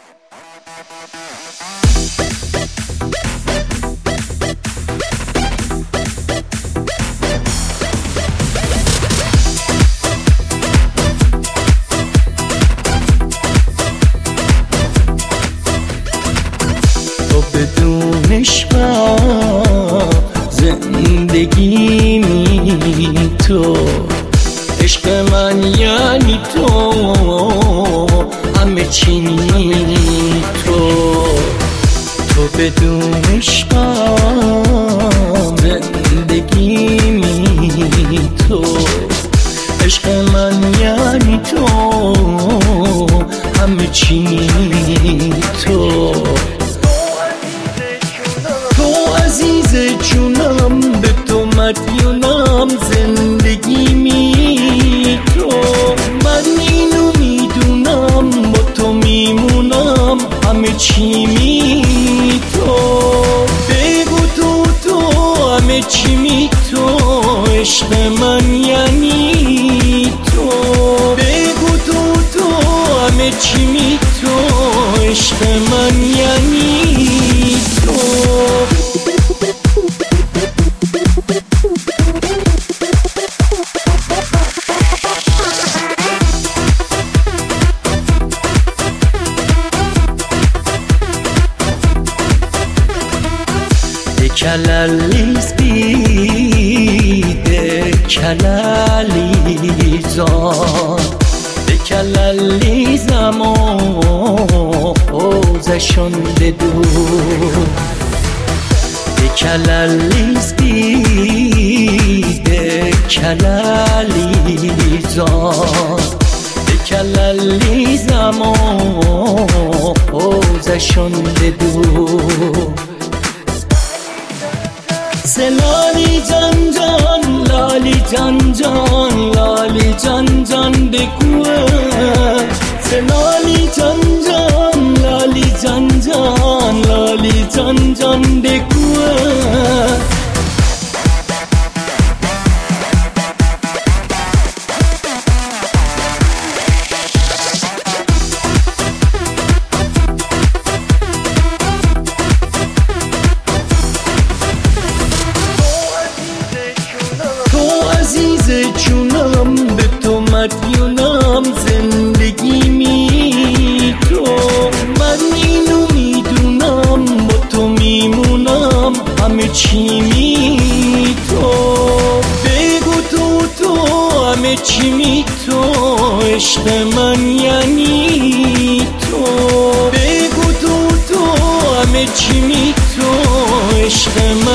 تو بدون عشق زندگیمی، تو عشق من یعنی تو، همه چی تو بدون عشق زندگیمی، تو عشق من یعنی تو، همه چی تو عزیز جونم، به تو مدیونم زندگیمی، تو من اینو میدونم با تو میمونم، همه چیمی تو، بگو تو همه چیمی تو، عشق من یعنی تو، بگو تو همه چیمی تو، عشق من یعنی تو. Kalalis bide kalalizan, de kalalizamo ozashon bedu, de kalalis bide kalalizan, de kalalizamo ozashon bedu. Lali can can, lali can can, lali can can de kuwe. Lali can can, lali can can, lali can can de kuwe. جونم به تو مدیونم زندگیمی، تو من اینو میدونم با تو میمونم، همه چیمی تو، بگو تو همه چیمی تو، عشق من یعنی تو، بگو تو همه چیمی تو، عشق من